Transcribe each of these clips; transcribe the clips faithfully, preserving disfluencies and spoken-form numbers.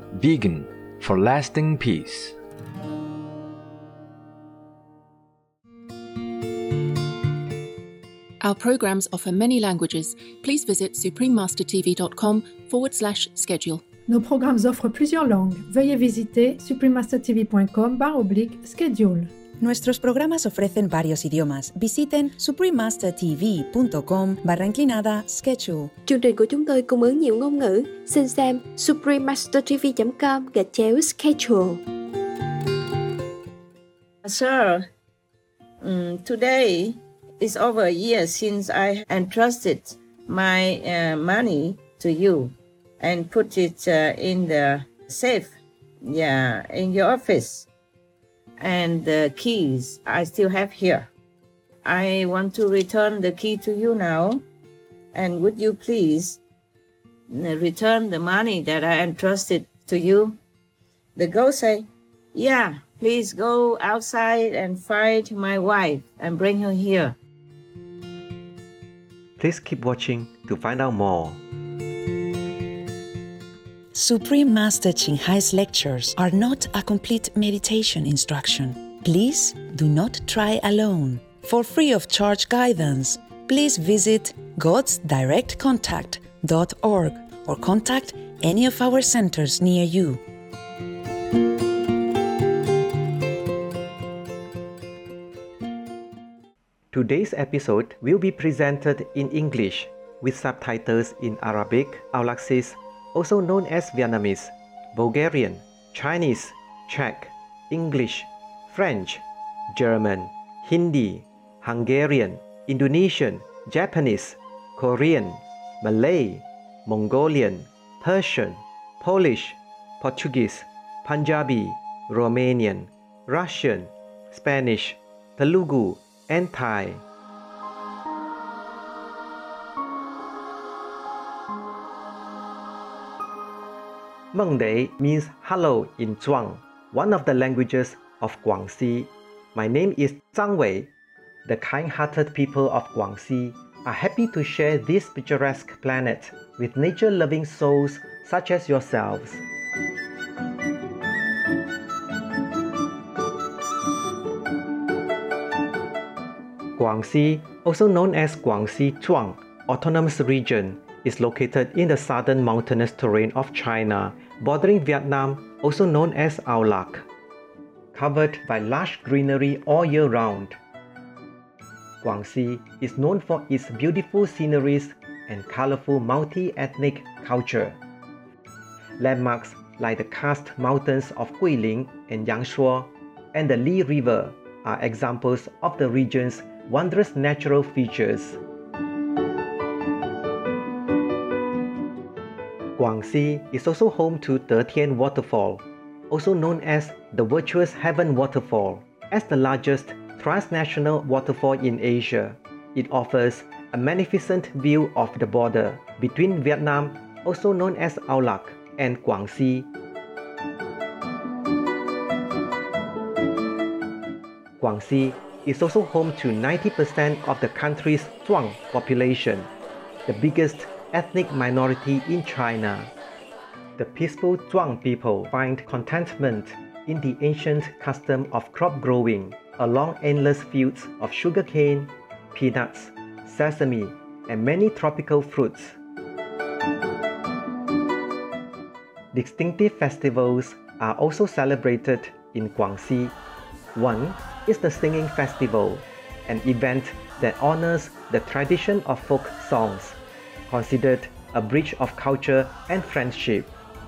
Vegan for lasting peace. Our programs offer many languages. Please visit suprememastertv.com forward slash schedule. Nos programmes offrent plusieurs langues. Veuillez visiter suprememastertv.com barra oblique schedule. Nuestros programas ofrecen varios idiomas. Visiten suprememastertv.com barra inclinada schedule. Chương trình của chúng tôi cung ứng nhiều ngôn ngữ. Xin xem suprememastertv.com gạch chéo schedule. Sir, um, today is over a year since I entrusted my uh, money to you and put it uh, in the safe, yeah, in your office. And the keys I still have here. I want to return the key to you now. And would you please return the money that I entrusted to you? The ghost say, yeah, please go outside and find my wife and bring her here. Please keep watching to find out more. Supreme Master Ching Hai's lectures are not a complete meditation instruction. Please do not try alone. For free of charge guidance, please visit gods direct contact dot org or contact any of our centers near you. Today's episode will be presented in English with subtitles in Arabic, Aulaxese, also known as Vietnamese, Bulgarian, Chinese, Czech, English, French, German, Hindi, Hungarian, Indonesian, Japanese, Korean, Malay, Mongolian, Persian, Polish, Portuguese, Punjabi, Romanian, Russian, Spanish, Telugu, and Thai. Monday means hello in Zhuang, one of the languages of Guangxi. My name is Zhang Wei. The kind-hearted people of Guangxi are happy to share this picturesque planet with nature-loving souls such as yourselves. Guangxi, also known as Guangxi Zhuang Autonomous Region, is located in the southern mountainous terrain of China, bordering Vietnam, also known as Aulac. Covered by lush greenery all year round, Guangxi is known for its beautiful sceneries and colorful multi-ethnic culture. Landmarks like the karst mountains of Guilin and Yangshuo and the Li River are examples of the region's wondrous natural features. Guangxi is also home to De Tian Waterfall, also known as the Virtuous Heaven Waterfall. As the largest transnational waterfall in Asia, it offers a magnificent view of the border between Vietnam, also known as Aulac, and Guangxi. Guangxi is also home to ninety percent of the country's Zhuang population, the biggest ethnic minority in China. The peaceful Zhuang people find contentment in the ancient custom of crop growing along endless fields of sugarcane, peanuts, sesame, and many tropical fruits. Distinctive festivals are also celebrated in Guangxi. One is the Singing Festival, an event that honors the tradition of folk songs, considered a bridge of culture and friendship.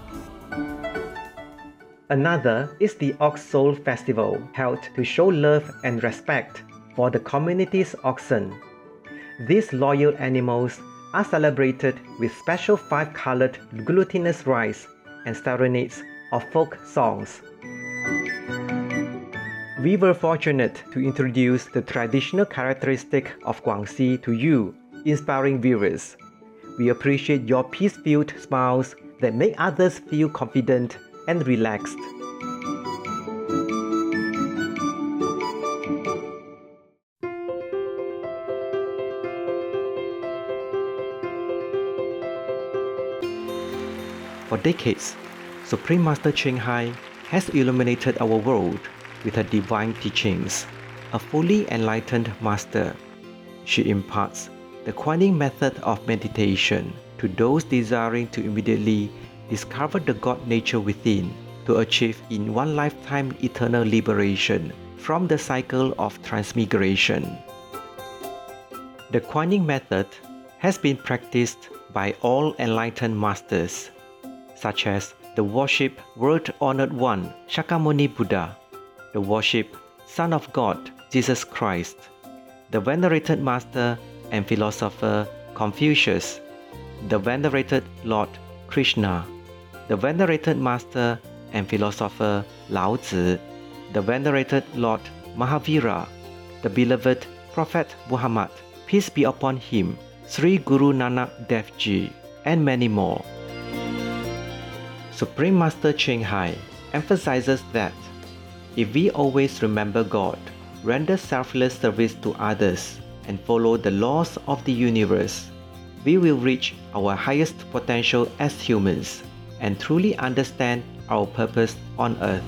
Another is the Ox Soul Festival, held to show love and respect for the community's oxen. These loyal animals are celebrated with special five-colored glutinous rice and serenades of folk songs. We were fortunate to introduce the traditional characteristic of Guangxi to you, inspiring viewers. We appreciate your peace-filled smiles that make others feel confident and relaxed. For decades, Supreme Master Ching Hai has illuminated our world with her divine teachings. A fully enlightened master, she imparts the Kuan-Yin method of meditation to those desiring to immediately discover the God nature within to achieve in one lifetime eternal liberation from the cycle of transmigration. The Kuan-Yin method has been practiced by all enlightened masters, such as the worship World-Honored One Shakyamuni Buddha, the worship Son of God Jesus Christ, the venerated master and philosopher Confucius, the venerated Lord Krishna, the venerated master and philosopher Lao Tzu, the venerated Lord Mahavira, the beloved Prophet Muhammad, peace be upon him, Sri Guru Nanak Dev Ji, and many more. Supreme Master Ching Hai emphasizes that if we always remember God, render selfless service to others, and follow the laws of the universe, we will reach our highest potential as humans and truly understand our purpose on earth.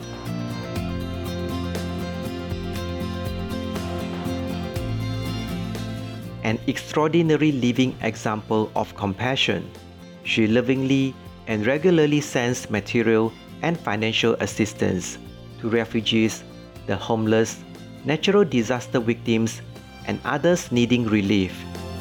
An extraordinary living example of compassion, she lovingly and regularly sends material and financial assistance to refugees, the homeless, natural disaster victims, and others needing relief.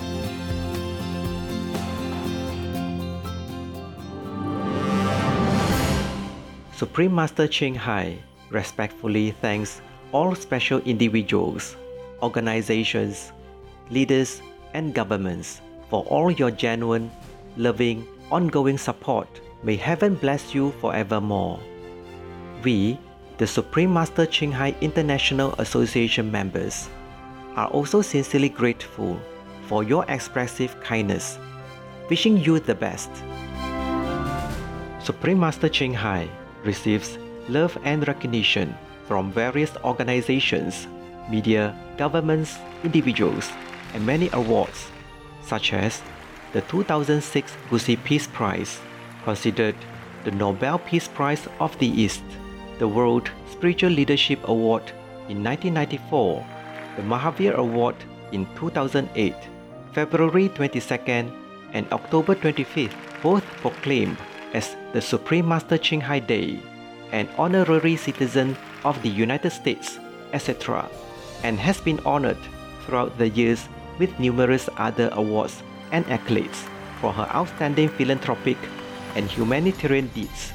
Supreme Master Ching Hai respectfully thanks all special individuals, organizations, leaders, and governments for all your genuine, loving, ongoing support. May heaven bless you forevermore. We, the Supreme Master Ching Hai International Association members, are also sincerely grateful for your expressive kindness, wishing you the best. Supreme Master Ching Hai receives love and recognition from various organizations, media, governments, individuals, and many awards, such as the two thousand six Gusi Peace Prize, considered the Nobel Peace Prize of the East, the World Spiritual Leadership Award in nineteen ninety-four, the Mahavir Award in two thousand eight, February twenty-second and October twenty-fifth, both proclaimed as the Supreme Master Ching Hai Day, an honorary citizen of the United States, et cetera, and has been honored throughout the years with numerous other awards and accolades for her outstanding philanthropic and humanitarian deeds.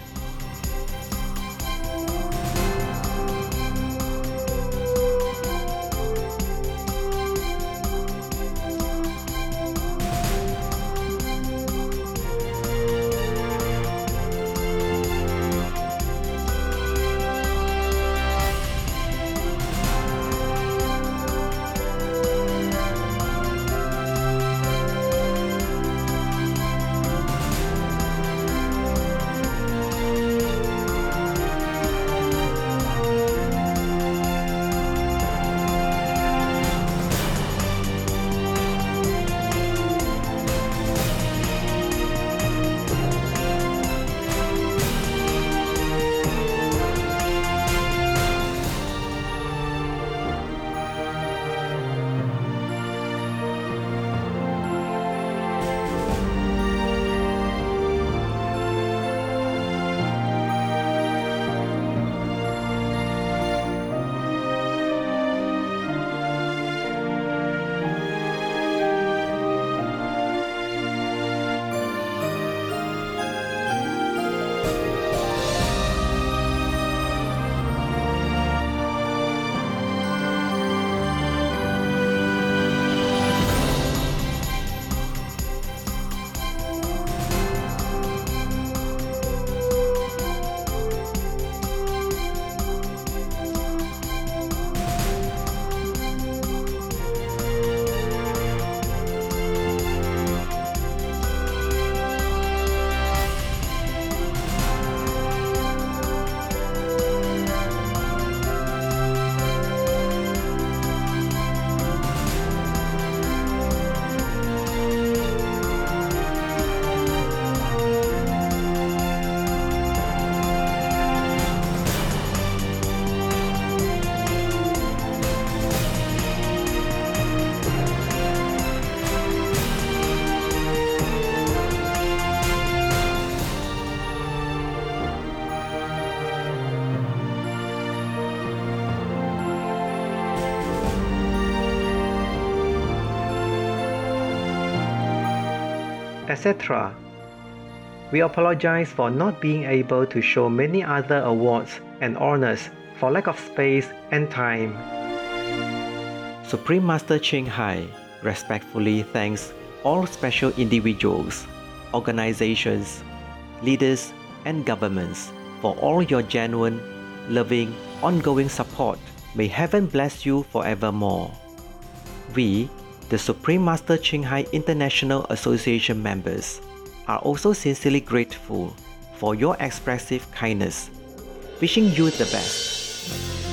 et cetera. We apologize for not being able to show many other awards and honors for lack of space and time. Supreme Master Ching Hai respectfully thanks all special individuals, organizations, leaders, and governments for all your genuine, loving, ongoing support. May heaven bless you forevermore. We, the Supreme Master Ching Hai International Association members, are also sincerely grateful for your expressive kindness, wishing you the best.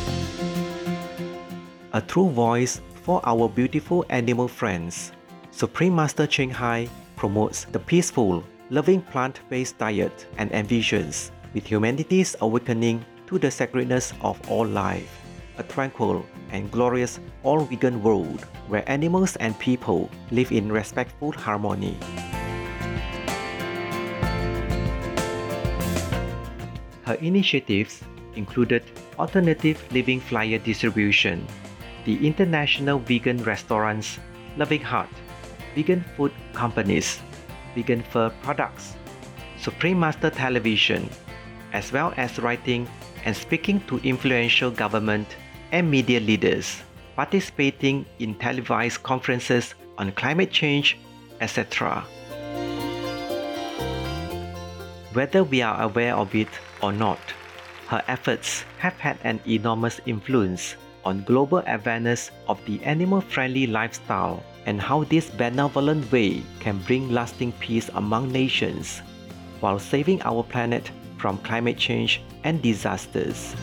A true voice for our beautiful animal friends, Supreme Master Ching Hai promotes the peaceful, loving plant-based diet and envisions with humanity's awakening to the sacredness of all life, a tranquil and glorious all-vegan world where animals and people live in respectful harmony. Her initiatives included alternative living flyer distribution, the International Vegan Restaurants, Loving Heart, vegan food companies, vegan fur products, Supreme Master Television, as well as writing and speaking to influential government and media leaders, participating in televised conferences on climate change, et cetera. Whether we are aware of it or not, her efforts have had an enormous influence on global awareness of the animal-friendly lifestyle and how this benevolent way can bring lasting peace among nations while saving our planet from climate change and disasters.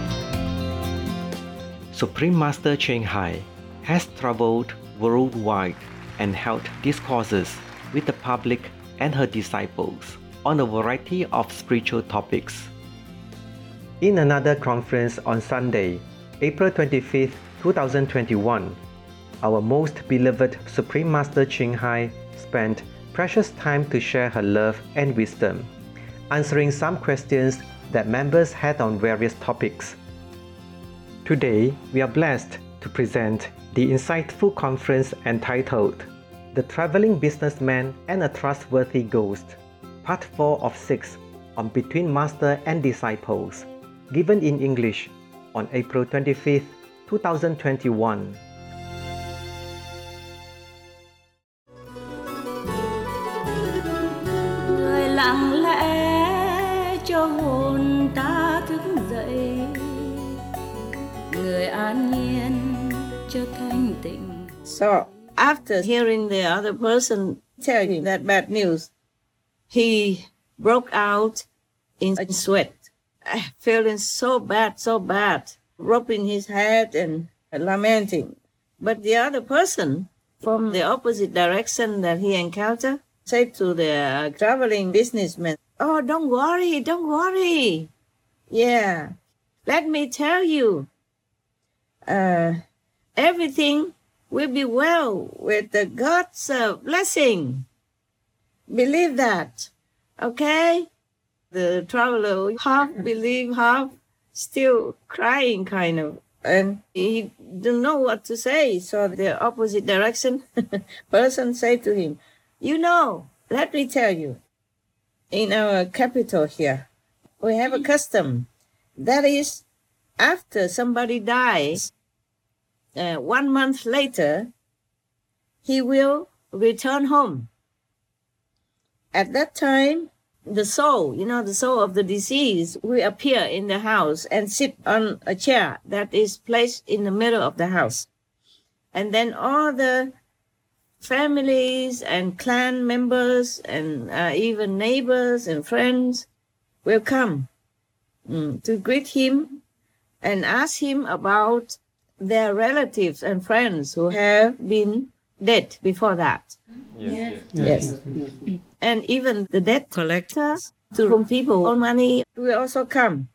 Supreme Master Ching Hai has traveled worldwide and held discourses with the public and her disciples on a variety of spiritual topics. In another conference on Sunday, April twenty-fifth, two thousand twenty-one, our most beloved Supreme Master Ching Hai spent precious time to share her love and wisdom, answering some questions that members had on various topics. Today, we are blessed to present the insightful conference entitled The Traveling Businessman and a Trustworthy Ghost, Part four of six on Between Master and Disciples, given in English on April twenty-fifth, two thousand twenty-one. Người lặng lẽ cho hồn ta thức dậy, người an nhiên cho thanh tịnh. So, after hearing the other person tell him that bad news, he broke out in sweat, feeling so bad, so bad, rubbing his head and lamenting. But the other person from the opposite direction that he encountered said to the traveling businessman, "Oh, don't worry, don't worry. Yeah, let me tell you, uh, everything will be well with the God's uh, blessing. Believe that, okay?" The traveler half believed, half still crying kind of. And he didn't know what to say. So the opposite direction person said to him, "You know, let me tell you, in our capital here, we have a custom. That is, after somebody dies, uh, one month later, he will return home. At that time, the soul, you know, the soul of the deceased will appear in the house and sit on a chair that is placed in the middle of the house. And then all the families and clan members and uh, even neighbors and friends will come mm, to greet him and ask him about their relatives and friends who have been dead before that." Yes. Yes. yes. And even the debt collectors, to whom people owe money, will also come.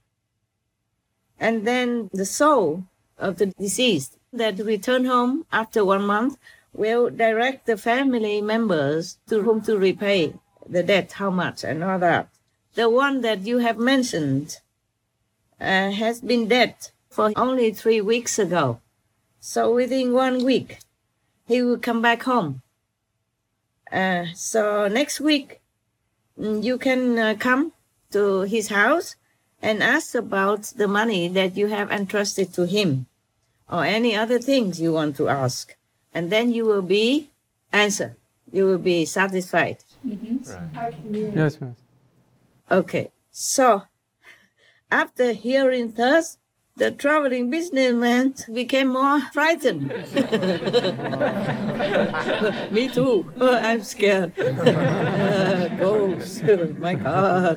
And then the soul of the deceased that return home after one month will direct the family members to whom to repay the debt, how much, and all that. The one that you have mentioned uh, has been dead for only three weeks ago. So within one week, he will come back home. Uh, so next week, you can uh, come to his house and ask about the money that you have entrusted to him or any other things you want to ask. And then you will be answered. You will be satisfied. Mm-hmm. Right. Yes, ma'am. Okay. So after hearing this, the traveling businessman became more frightened. Me too. Oh, I'm scared. Uh, ghosts. My God.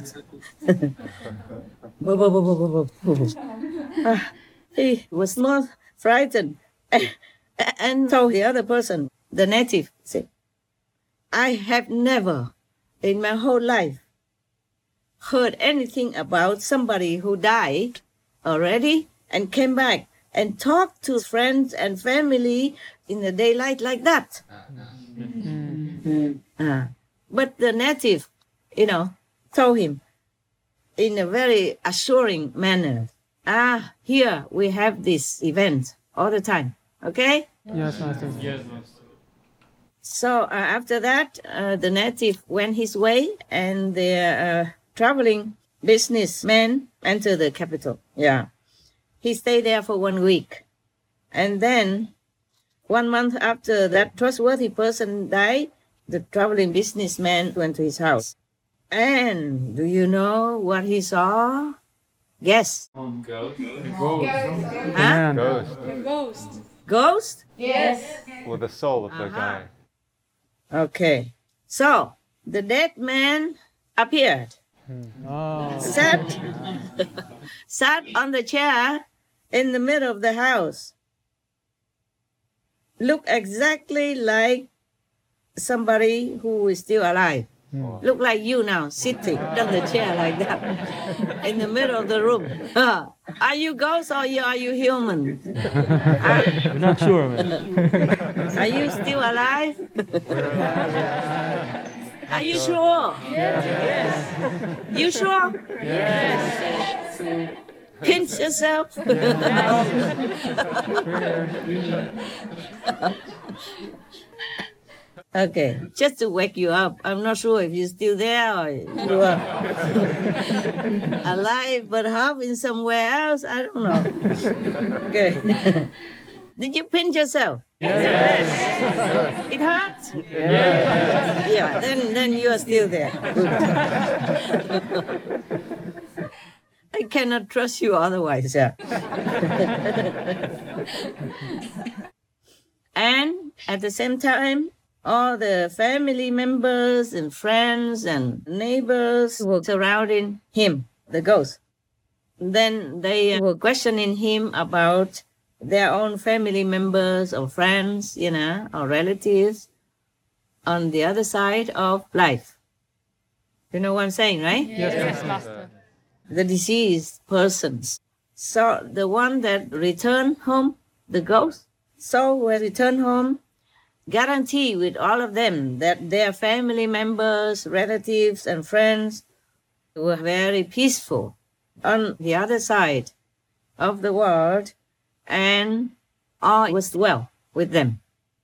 uh, he was more frightened and told the other person, the native, said, I have never in my whole life heard anything about somebody who died already and came back and talked to friends and family in the daylight like that. Mm-hmm. Uh, but the native, you know, told him in a very assuring manner, ah, here we have this event all the time, okay? Yes, master. Yes, master. So uh, after that, uh, the native went his way and the uh, traveling businessman entered the capital. Yeah. He stayed there for one week. And then one month after that trustworthy person died, the traveling businessman went to his house. And do you know what he saw? Guess. Ghost. Ghost. Huh? Ghost. Ghost. Ghost? Yes. With the soul of the Uh-huh. guy. Okay. So the dead man appeared. Oh. Sat, sat on the chair in the middle of the house. Looked exactly like somebody who is still alive. Hmm. Look like you now, sitting on the chair like that, in the middle of the room. Uh, are you ghost or you, are you human? We're not sure, man. Are you still alive? Are you sure? Yes. Yes. You sure? Yes. Pinch yourself. Okay, just to wake you up. I'm not sure if you're still there or you are alive but half in somewhere else. I don't know. Okay. Did you pinch yourself? Yes. It hurts? Yes. Yeah, then, then you are still there. Good. I cannot trust you otherwise. Yeah. And at the same time, all the family members and friends and neighbors were surrounding him, the ghost. Then they were questioning him about their own family members or friends, you know, or relatives on the other side of life. You know what I'm saying, right? Yes, Yes, master. The deceased persons. So the one that returned home, the ghost, so when returned home, guarantee with all of them that their family members, relatives, and friends were very peaceful on the other side of the world, and all was well with them.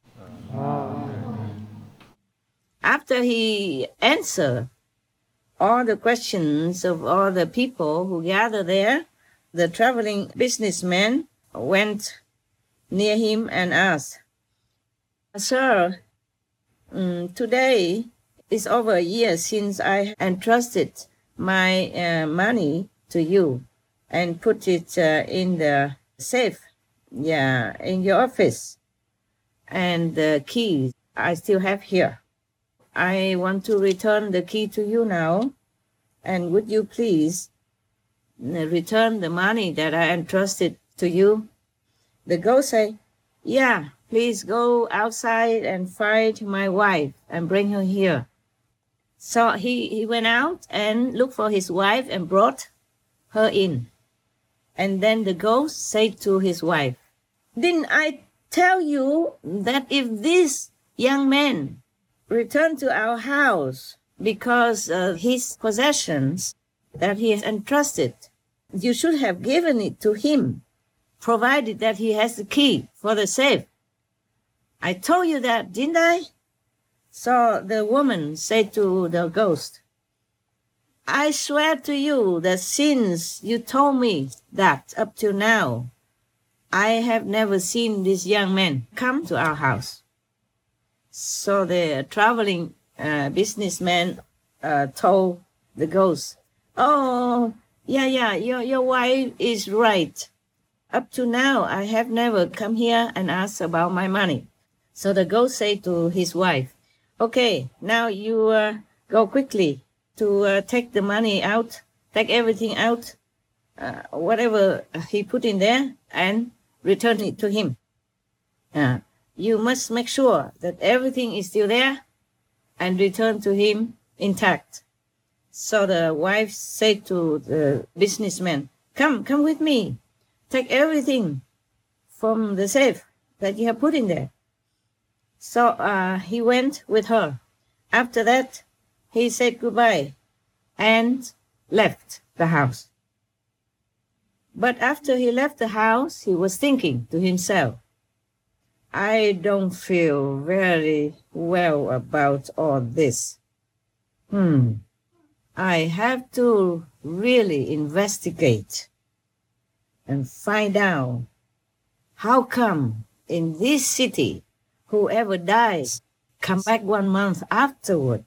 After he answered all the questions of all the people who gathered there, the traveling businessman went near him and asked, Sir, um, today is over a year since I entrusted my uh, money to you and put it uh, in the safe, yeah, in your office. And the key I still have here. I want to return the key to you now. And would you please return the money that I entrusted to you? The ghost said, yeah, please go outside and find my wife and bring her here. So he, he went out and looked for his wife and brought her in. And then the ghost said to his wife, didn't I tell you that if this young man returned to our house because of his possessions that he has entrusted, you should have given it to him, provided that he has the key for the safe? I told you that, didn't I? So the woman said to the ghost, I swear to you that since you told me that up till now, I have never seen this young man come to our house. So the traveling uh, businessman uh, told the ghost, oh, yeah, yeah, your, your wife is right. Up to now, I have never come here and asked about my money. So the ghost said to his wife, okay, now you uh, go quickly to uh, take the money out, take everything out, uh, whatever he put in there, and return it to him. Uh, you must make sure that everything is still there and return to him intact. So the wife said to the businessman, come, come with me. Take everything from the safe that you have put in there. So uh, he went with her. After that, he said goodbye and left the house. But after he left the house, he was thinking to himself, I don't feel very well about all this. Hmm. I have to really investigate and find out how come in this city whoever dies come back one month afterward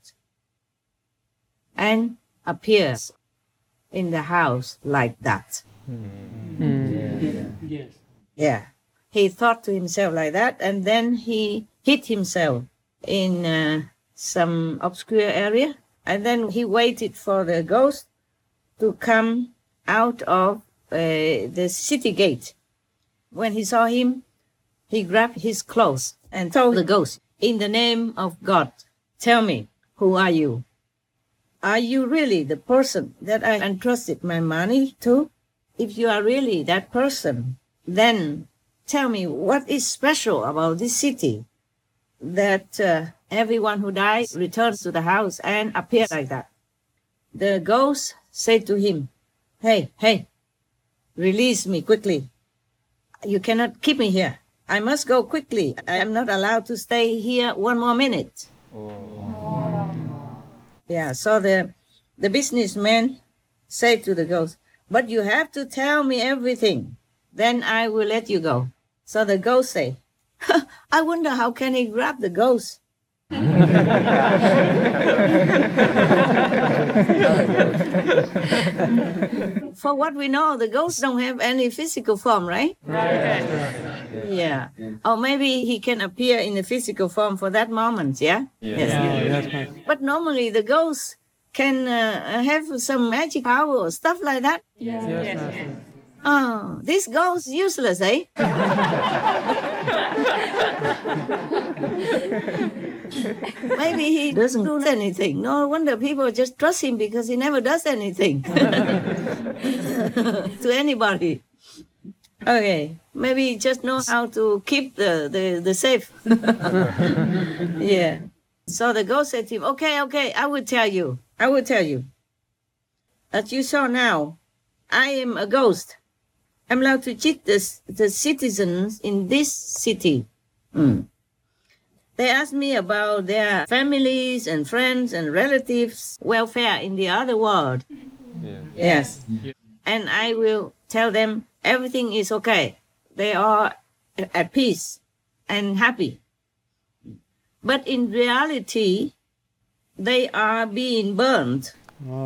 and appears in the house like that. Mm. Yes. Yeah. He thought to himself like that, and then he hid himself in uh, some obscure area, and then he waited for the ghost to come out of uh, the city gate. When he saw him, he grabbed his clothes and told the ghost, in the name of God, tell me, who are you? Are you really the person that I entrusted my money to? If you are really that person, then tell me what is special about this city that uh, everyone who dies returns to the house and appears like that. The ghost said to him, hey, hey, release me quickly. You cannot keep me here. I must go quickly. I am not allowed to stay here one more minute. Oh. Yeah, so the, the businessman said to the ghost, but you have to tell me everything. Then I will let you go. So the ghost say, I wonder how can he grab the ghost? For what we know, the ghosts don't have any physical form, right? Right. Yeah. Or maybe he can appear in a physical form for that moment, yeah? Yeah. Yes. Yeah, that's right. But normally the ghosts can uh, have some magic power or stuff like that. Yes. Yes. Yes. Oh, this ghost useless, eh? Maybe he doesn't do anything. No wonder people just trust him because he never does anything to anybody. Okay, maybe he just knows how to keep the, the, the safe. Yeah. So the ghost said to him, okay, okay, I will tell you. I will tell you. As you saw now, I am a ghost. I'm allowed to cheat the, the citizens in this city. Mm. They asked me about their families and friends and relatives' welfare in the other world. Yeah. Yes. Yeah. And I will tell them everything is okay. They are at peace and happy. But in reality, they are being burned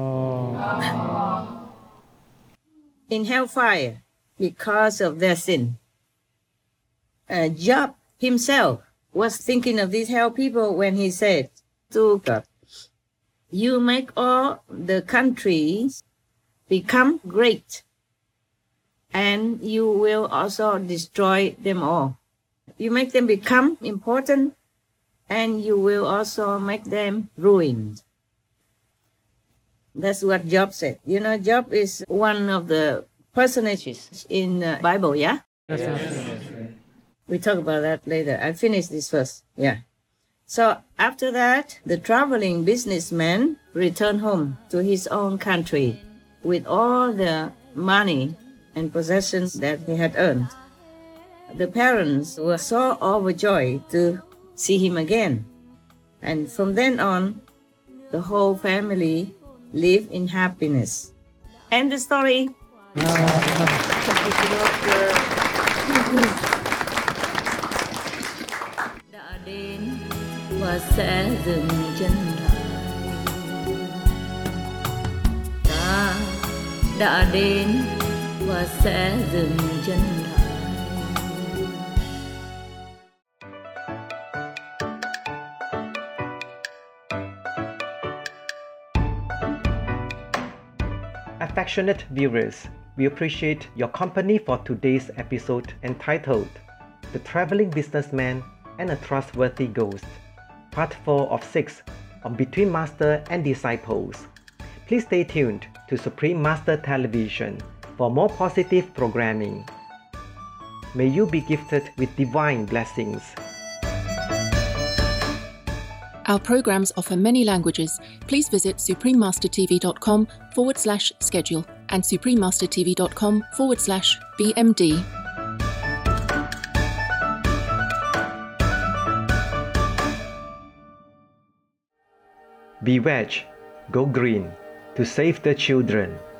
oh. in hellfire because of their sin. Uh, Job himself was thinking of these hell people when he said to God, you make all the countries become great, and you will also destroy them all. You make them become important, and you will also make them ruined. That's what Job said. You know, Job is one of the personages in the Bible, yeah? Yes. Yes. We talk about that later. I'll finish this first. Yeah. So after that, the traveling businessman returned home to his own country with all the money and possessions that he had earned. The parents were so overjoyed to see him again. And from then on, the whole family live in happiness. End the story. Đã đến và sẽ dừng chân lại. Ta đã đến và sẽ dừng chân lại. Affectionate viewers, we appreciate your company for today's episode entitled The Traveling Businessman and a Trustworthy Ghost, Part four of six on Between Master and Disciples. Please stay tuned to Supreme Master Television for more positive programming. May you be gifted with divine blessings. Our programs offer many languages. Please visit suprememastertv.com forward slash schedule and suprememastertv.com forward slash BMD. Be veg, go green to save the children.